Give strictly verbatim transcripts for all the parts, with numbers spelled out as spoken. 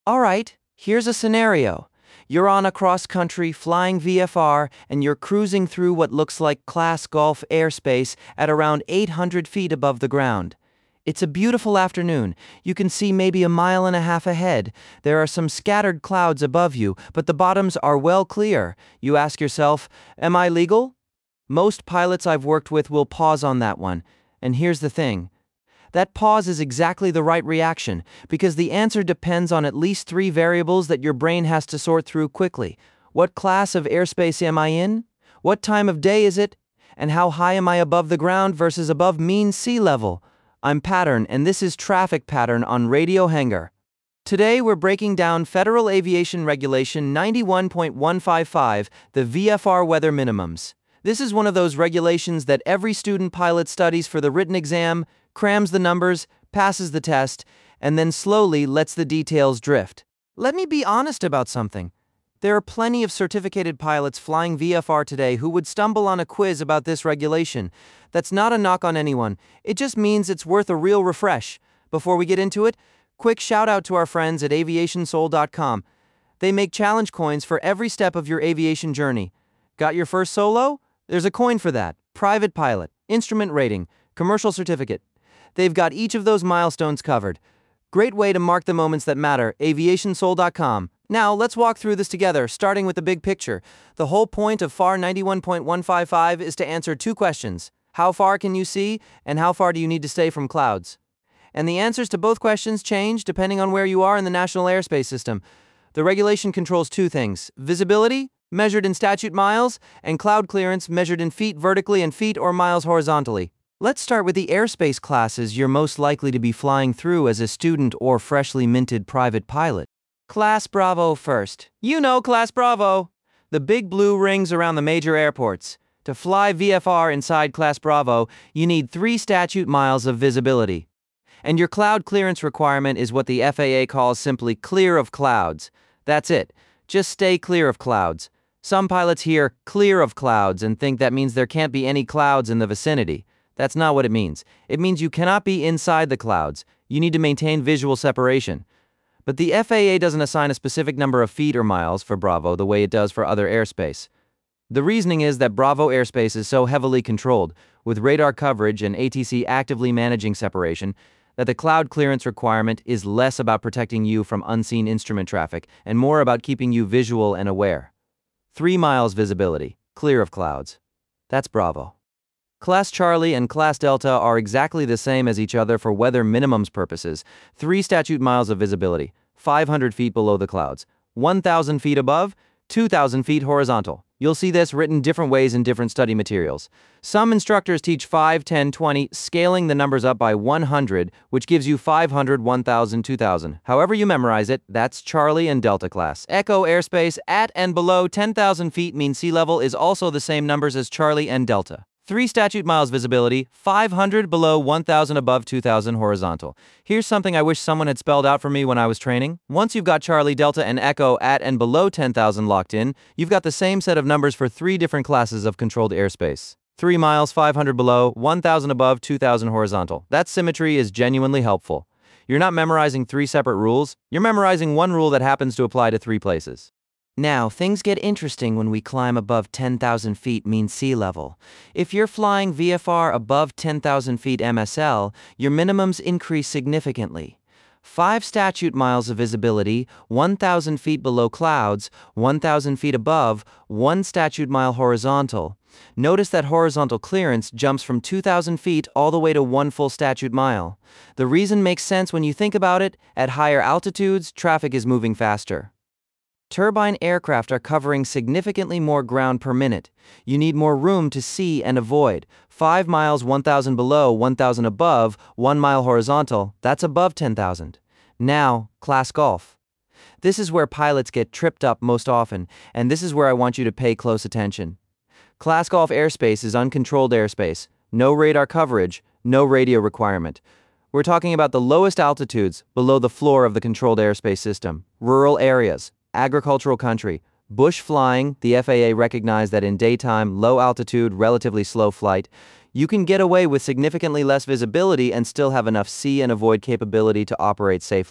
Alright, here's a scenario. You're on a cross-country flying V F R and you're cruising through what looks like Class Golf airspace at around eight hundred feet above the ground. It's a beautiful afternoon. You can see maybe a mile and a half ahead. There are some scattered clouds above you, but the bottoms are well clear. You ask yourself, am I legal? Most pilots I've worked with will pause on that one. And here's the thing. That pause is exactly the right reaction, because the answer depends on at least three variables that your brain has to sort through quickly. What class of airspace am I in? What time of day is it? And how high am I above the ground versus above mean sea level? I'm Pattern, and this is Traffic Pattern on Radio Hangar. Today we're breaking down Federal Aviation Regulation ninety-one point one five five, the V F R weather minimums. This is one of those regulations that every student pilot studies for the written exam, crams the numbers, passes the test, and then slowly lets the details drift. Let me be honest about something. There are plenty of certificated pilots flying V F R today who would stumble on a quiz about this regulation. That's not a knock on anyone. It just means it's worth a real refresh. Before we get into it, quick shout out to our friends at aviation soul dot com. They make challenge coins for every step of your aviation journey. Got your first solo? There's a coin for that. Private pilot, instrument rating, commercial certificate. They've got each of those milestones covered. Great way to mark the moments that matter, aviation soul dot com. Now, let's walk through this together, starting with the big picture. The whole point of F A R ninety-one point one five five is to answer two questions. How far can you see, and how far do you need to stay from clouds? And the answers to both questions change depending on where you are in the National Airspace System. The regulation controls two things: visibility, measured in statute miles, and cloud clearance, measured in feet vertically and feet or miles horizontally. Let's start with the airspace classes you're most likely to be flying through as a student or freshly minted private pilot. Class Bravo first. You know Class Bravo. The big blue rings around the major airports. To fly V F R inside Class Bravo, you need three statute miles of visibility. And your cloud clearance requirement is what the F A A calls simply clear of clouds. That's it. Just stay clear of clouds. Some pilots hear clear of clouds and think that means there can't be any clouds in the vicinity. That's not what it means. It means you cannot be inside the clouds. You need to maintain visual separation. But the F A A doesn't assign a specific number of feet or miles for Bravo the way it does for other airspace. The reasoning is that Bravo airspace is so heavily controlled, with radar coverage and A T C actively managing separation, that the cloud clearance requirement is less about protecting you from unseen instrument traffic and more about keeping you visual and aware. Three miles visibility, clear of clouds. That's Bravo. Class Charlie and Class Delta are exactly the same as each other for weather minimums purposes. Three statute miles of visibility, five hundred feet below the clouds, one thousand feet above, two thousand feet horizontal. You'll see this written different ways in different study materials. Some instructors teach five, ten, twenty, scaling the numbers up by one hundred, which gives you five hundred, one thousand, two thousand. However you memorize it, that's Charlie and Delta class. Echo airspace at and below ten thousand feet mean sea level is also the same numbers as Charlie and Delta. Three statute miles visibility, five hundred below, one thousand above, two thousand horizontal. Here's something I wish someone had spelled out for me when I was training. Once you've got Charlie, Delta, and Echo at and below ten thousand locked in, you've got the same set of numbers for three different classes of controlled airspace. three miles, five hundred below, one thousand above, two thousand horizontal. That symmetry is genuinely helpful. You're not memorizing three separate rules, you're memorizing one rule that happens to apply to three places. Now, things get interesting when we climb above ten thousand feet mean sea level. If you're flying V F R above ten thousand feet M S L, your minimums increase significantly. Five statute miles of visibility, one thousand feet below clouds, one thousand feet above, one statute mile horizontal. Notice that horizontal clearance jumps from two thousand feet all the way to one full statute mile. The reason makes sense when you think about it. At higher altitudes, traffic is moving faster. Turbine aircraft are covering significantly more ground per minute. You need more room to see and avoid. five miles, one thousand below, one thousand above, one mile horizontal, that's above ten thousand. Now, Class Golf. This is where pilots get tripped up most often, and this is where I want you to pay close attention. Class Golf airspace is uncontrolled airspace, no radar coverage, no radio requirement. We're talking about the lowest altitudes below the floor of the controlled airspace system, rural areas, agricultural country, bush flying. The F A A recognized that in daytime, low altitude, relatively slow flight, you can get away with significantly less visibility and still have enough see and avoid capability to operate safely.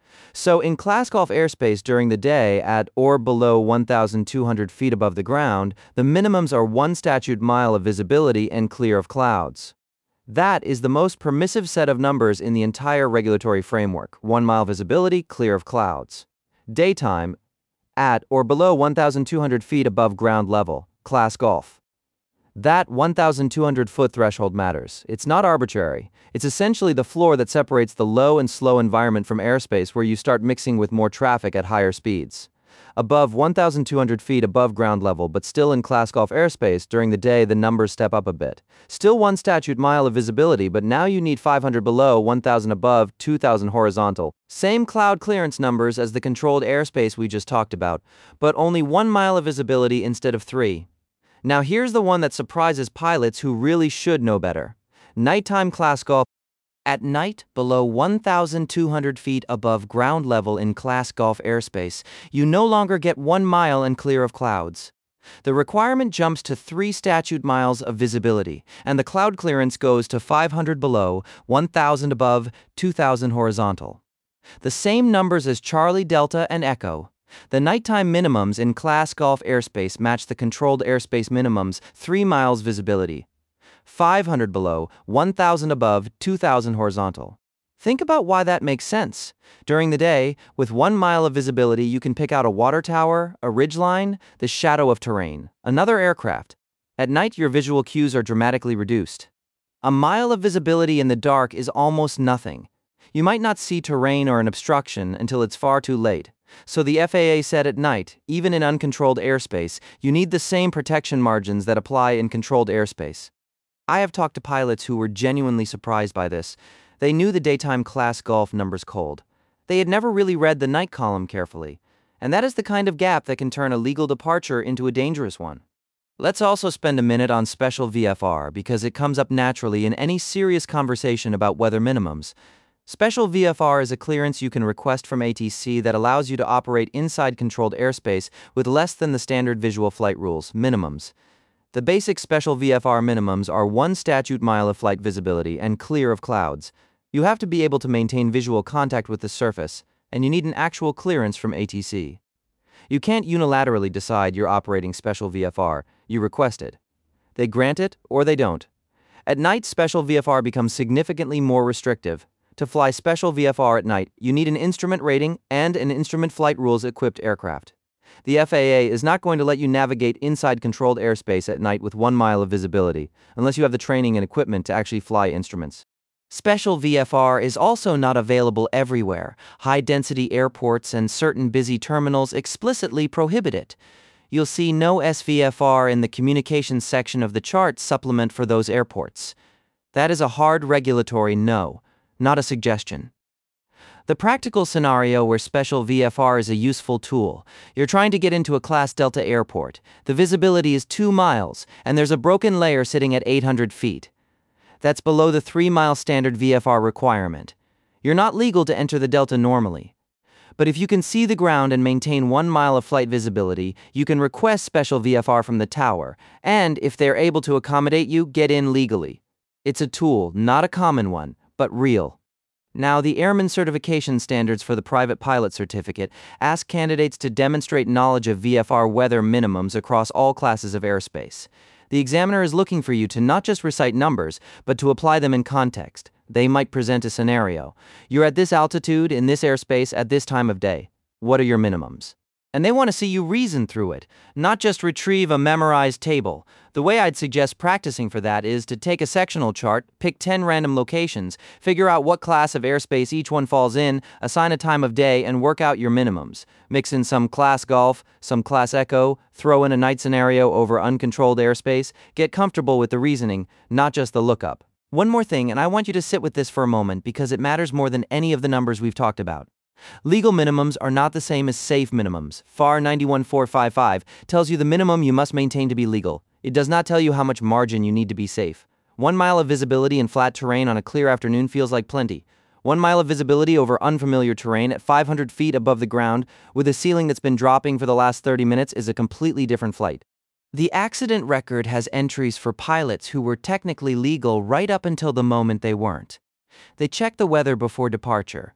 So in class golf airspace during the day at or below one thousand two hundred feet above the ground, the minimums are one statute mile of visibility and clear of clouds. That is the most permissive set of numbers in the entire regulatory framework, one mile visibility, clear of clouds. Daytime, at or below one thousand two hundred feet above ground level, class golf. That one thousand two hundred foot threshold matters. It's not arbitrary. It's essentially the floor that separates the low and slow environment from airspace where you start mixing with more traffic at higher speeds. Above one thousand two hundred feet above ground level, but still in class golf airspace, during the day the numbers step up a bit. Still one statute mile of visibility, but now you need five hundred below, one thousand above, two thousand horizontal. Same cloud clearance numbers as the controlled airspace we just talked about, but only one mile of visibility instead of three. Now here's the one that surprises pilots who really should know better. Nighttime class golf. At night, below one thousand two hundred feet above ground level in class golf airspace, you no longer get one mile and clear of clouds. The requirement jumps to three statute miles of visibility, and the cloud clearance goes to five hundred below, one thousand above, two thousand horizontal. The same numbers as Charlie, Delta, and Echo. The nighttime minimums in class golf airspace match the controlled airspace minimums, three miles visibility. five hundred below, one thousand above, two thousand horizontal. Think about why that makes sense. During the day, with one mile of visibility, you can pick out a water tower, a ridgeline, the shadow of terrain, another aircraft. At night, your visual cues are dramatically reduced. A mile of visibility in the dark is almost nothing. You might not see terrain or an obstruction until it's far too late. So the F A A said at night, even in uncontrolled airspace, you need the same protection margins that apply in controlled airspace. I have talked to pilots who were genuinely surprised by this. They knew the daytime class golf numbers cold. They had never really read the night column carefully. And that is the kind of gap that can turn a legal departure into a dangerous one. Let's also spend a minute on special V F R because it comes up naturally in any serious conversation about weather minimums. Special V F R is a clearance you can request from A T C that allows you to operate inside controlled airspace with less than the standard visual flight rules, minimums. The basic special V F R minimums are one statute mile of flight visibility and clear of clouds. You have to be able to maintain visual contact with the surface, and you need an actual clearance from A T C. You can't unilaterally decide you're operating special V F R, you request it. They grant it or they don't. At night, special V F R becomes significantly more restrictive. To fly special V F R at night, you need an instrument rating and an instrument flight rules equipped aircraft. The F A A is not going to let you navigate inside controlled airspace at night with one mile of visibility, unless you have the training and equipment to actually fly instruments. Special V F R is also not available everywhere. High-density airports and certain busy terminals explicitly prohibit it. You'll see no S V F R in the communications section of the chart supplement for those airports. That is a hard regulatory no. Not a suggestion. The practical scenario where special V F R is a useful tool. You're trying to get into a Class Delta airport. The visibility is two miles, and there's a broken layer sitting at eight hundred feet. That's below the three mile standard V F R requirement. You're not legal to enter the Delta normally. But if you can see the ground and maintain one mile of flight visibility, you can request special V F R from the tower, and if they're able to accommodate you, get in legally. It's a tool, not a common one, but real. Now, the Airman Certification Standards for the Private Pilot Certificate ask candidates to demonstrate knowledge of V F R weather minimums across all classes of airspace. The examiner is looking for you to not just recite numbers, but to apply them in context. They might present a scenario. You're at this altitude, in this airspace, at this time of day. What are your minimums? And they want to see you reason through it, not just retrieve a memorized table. The way I'd suggest practicing for that is to take a sectional chart, pick ten random locations, figure out what class of airspace each one falls in, assign a time of day, and work out your minimums. Mix in some class golf, some class echo, throw in a night scenario over uncontrolled airspace. Get comfortable with the reasoning, not just the lookup. One more thing, and I want you to sit with this for a moment because it matters more than any of the numbers we've talked about. Legal minimums are not the same as safe minimums. F A R nine one four five five tells you the minimum you must maintain to be legal. It does not tell you how much margin you need to be safe. One mile of visibility in flat terrain on a clear afternoon feels like plenty. One mile of visibility over unfamiliar terrain at five hundred feet above the ground with a ceiling that's been dropping for the last thirty minutes is a completely different flight. The accident record has entries for pilots who were technically legal right up until the moment they weren't. They checked the weather before departure.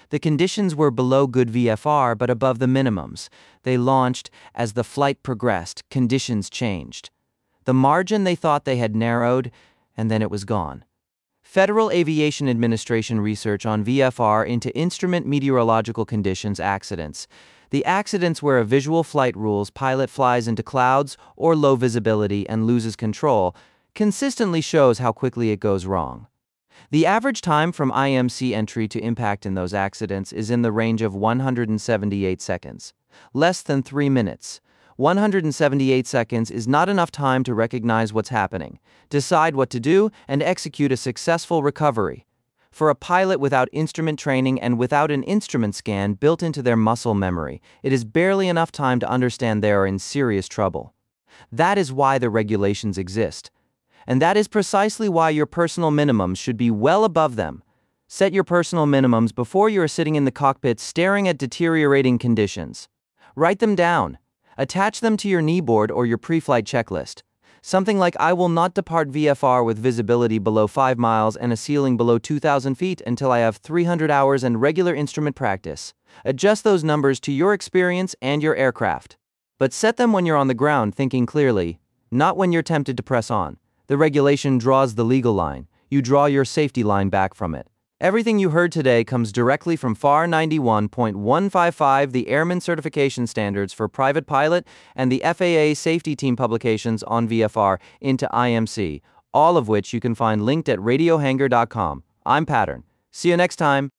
The conditions were below good V F R but above the minimums. They launched. As the flight progressed, conditions changed. The margin they thought they had narrowed, and then it was gone. Federal Aviation Administration research on V F R into instrument meteorological conditions accidents. The accidents where a visual flight rules pilot flies into clouds or low visibility and loses control consistently shows how quickly it goes wrong. The average time from I M C entry to impact in those accidents is in the range of one hundred seventy-eight seconds. Less than three minutes. one hundred seventy-eight seconds is not enough time to recognize what's happening, decide what to do, and execute a successful recovery. For a pilot without instrument training and without an instrument scan built into their muscle memory, it is barely enough time to understand they are in serious trouble. That is why the regulations exist. And that is precisely why your personal minimums should be well above them. Set your personal minimums before you are sitting in the cockpit staring at deteriorating conditions. Write them down. Attach them to your kneeboard or your pre-flight checklist. Something like, I will not depart V F R with visibility below five miles and a ceiling below two thousand feet until I have three hundred hours and regular instrument practice. Adjust those numbers to your experience and your aircraft. But set them when you're on the ground thinking clearly, not when you're tempted to press on. The regulation draws the legal line. You draw your safety line back from it. Everything you heard today comes directly from F A R ninety-one point one five five, the Airman Certification Standards for Private Pilot, and the F A A Safety Team publications on V F R into I M C, all of which you can find linked at radio hanger dot com. I'm Pattern. See you next time.